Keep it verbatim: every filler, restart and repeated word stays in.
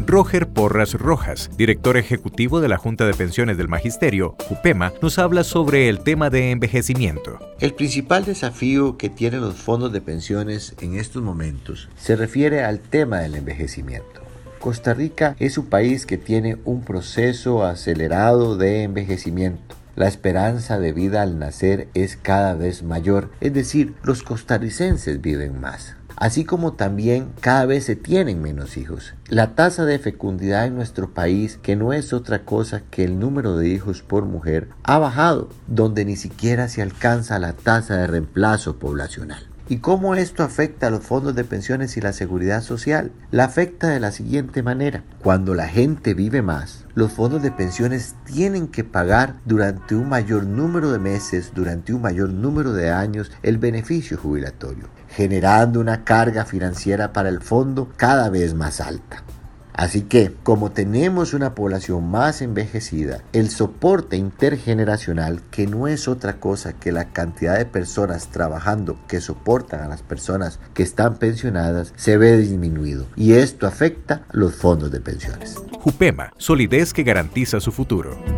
Roger Porras Rojas, director ejecutivo de la Junta de Pensiones del Magisterio, JUPEMA, nos habla sobre el tema de envejecimiento. El principal desafío que tienen los fondos de pensiones en estos momentos se refiere al tema del envejecimiento. Costa Rica es un país que tiene un proceso acelerado de envejecimiento. La esperanza de vida al nacer es cada vez mayor, es decir, los costarricenses viven más. Así como también cada vez se tienen menos hijos. La tasa de fecundidad en nuestro país, que no es otra cosa que el número de hijos por mujer, ha bajado, donde ni siquiera se alcanza la tasa de reemplazo poblacional. ¿Y cómo esto afecta a los fondos de pensiones y la seguridad social? La afecta de la siguiente manera. Cuando la gente vive más, los fondos de pensiones tienen que pagar durante un mayor número de meses, durante un mayor número de años, el beneficio jubilatorio, generando una carga financiera para el fondo cada vez más alta. Así que, como tenemos una población más envejecida, el soporte intergeneracional, que no es otra cosa que la cantidad de personas trabajando que soportan a las personas que están pensionadas, se ve disminuido. Y esto afecta a los fondos de pensiones. JUPEMA, solidez que garantiza su futuro.